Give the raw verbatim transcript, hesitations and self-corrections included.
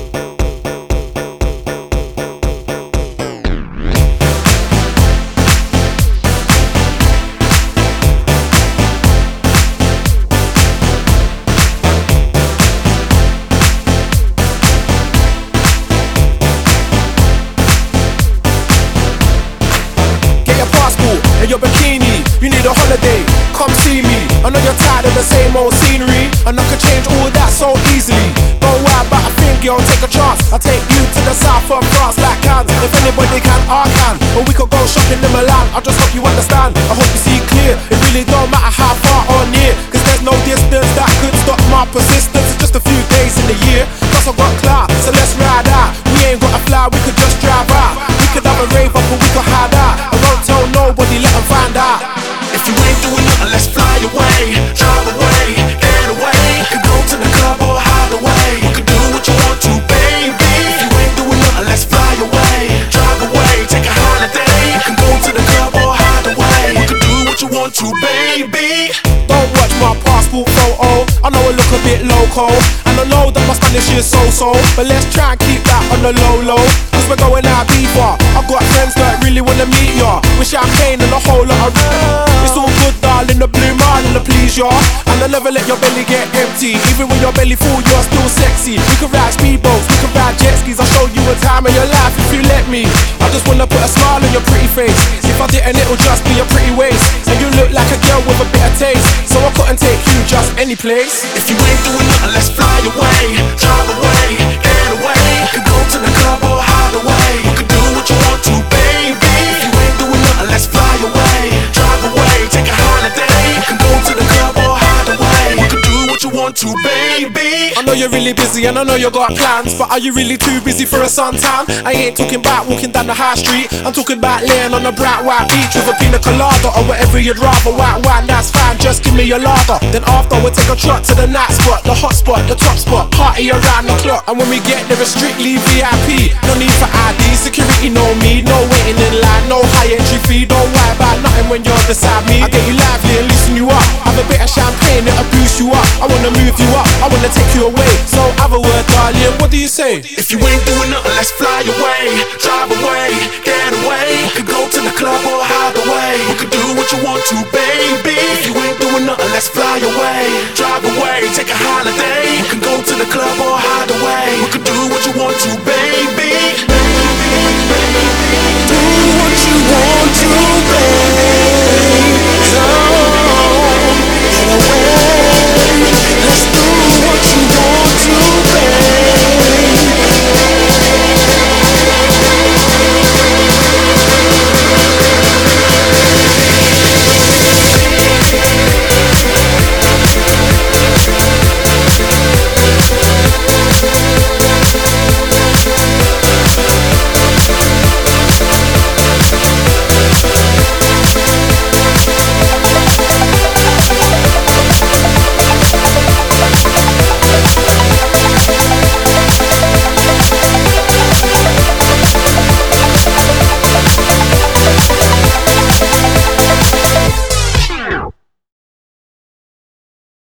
And your bikini, you need a holiday, come see me. I know you're tired of the same old scenery, and I could change all that so easily. Don't worry about a thing, girl, take a chance. I'll take you to the south of France like Cannes. If anybody can, I can. Or we could go shopping in Milan, I just hope you understand. I hope you see clear, it really don't matter how far or near, cause there's no distance that could stop my persistence. It's just a few days in the year, plus I got clout, so let's ride out. We ain't gotta fly, we could just drive out. We could have a rave up or we could hide out. I won't tell nobody, let them find out. If you ain't doing nothing, let's fly away, drive away, get away. We could go to the club or hide away. We could do what you want to, baby. If you ain't doing nothing, let's fly away, drive away, take a holiday. We can go to the club or hide away. We could do what you want to, baby. Don't watch my passport photo, I know I look a bit loco, and I know that my Spanish is so-so, but let's try and keep that on the low-low, cause we're going out deeper. I've got friends that really wanna meet ya, with champagne and a whole lot of it's all good, darling, the blue marlin to please ya. And I never let your belly get empty, even when your belly full, you're still sexy. We can ride speedboats, we can ride jet skis, I'll show you a time of your life if you let me. I just wanna put a smile on your pretty face, if I didn't it'll just be a pretty waist. And you look like a girl with a bit of taste, so I couldn't take you just any place. If you ain't doing nothing, let's fly away, drive away, get away. We could go to the club or hide away. We could do what you want to, baby. If you ain't doing nothing, let's fly away, drive away, take a holiday. We can go to the club or hide away. We could do what you want to, baby. I know you're really busy and I know you got plans, but are you really too busy for a suntan? I ain't talking about walking down the high street, I'm talking about laying on a bright white beach with a pina colada or whatever you'd rather. White wine, that's fine, just give me your lager. Then after we'll take a trot to the night spot, the hot spot, the top spot, party around the clock. And when we get there it's strictly V I P, no need for I D, security no me, no waiting in line, no high entry fee. Don't worry about nothing when you're beside me. I get you lively and loosen you up, have a bit of champagne, it'll boost you up. I wanna move you up, I wanna take you away, so have a word, darling.